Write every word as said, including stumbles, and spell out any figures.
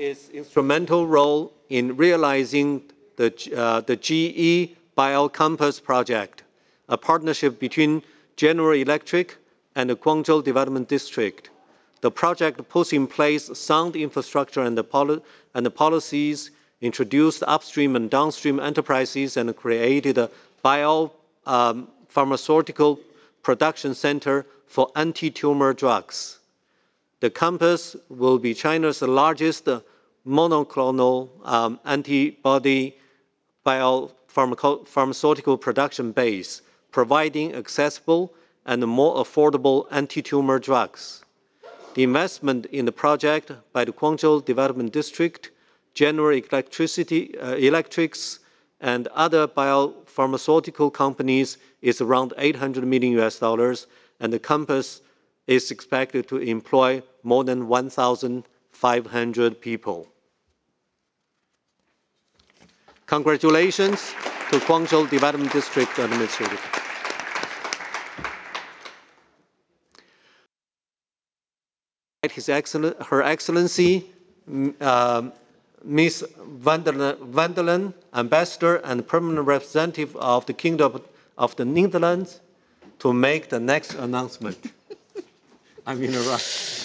its instrumental role in realizing the, uh, the G E BioCampus project, a partnership between General Electric and the Guangzhou Development District. The project puts in place sound infrastructure and the, poli and the policies, introduced upstream and downstream enterprises, and created a biopharmaceutical um, production center for anti-tumor drugs. The campus will be China's largest monoclonal um, antibody biopharmaceutical production base, providing accessible and more affordable anti-tumor drugs. The investment in the project by the Guangzhou Development District, General Electricity, uh, Electrics, and other biopharmaceutical companies is around eight hundred million U S dollars, and the campus is expected to employ more than one thousand five hundred people. Congratulations to Guangzhou Development District Administrator. His Excellent, Her Excellency, uh, Miz van der Leyen, Ambassador and Permanent Representative of the Kingdom of the Netherlands, to make the next announcement. I'm in a rush.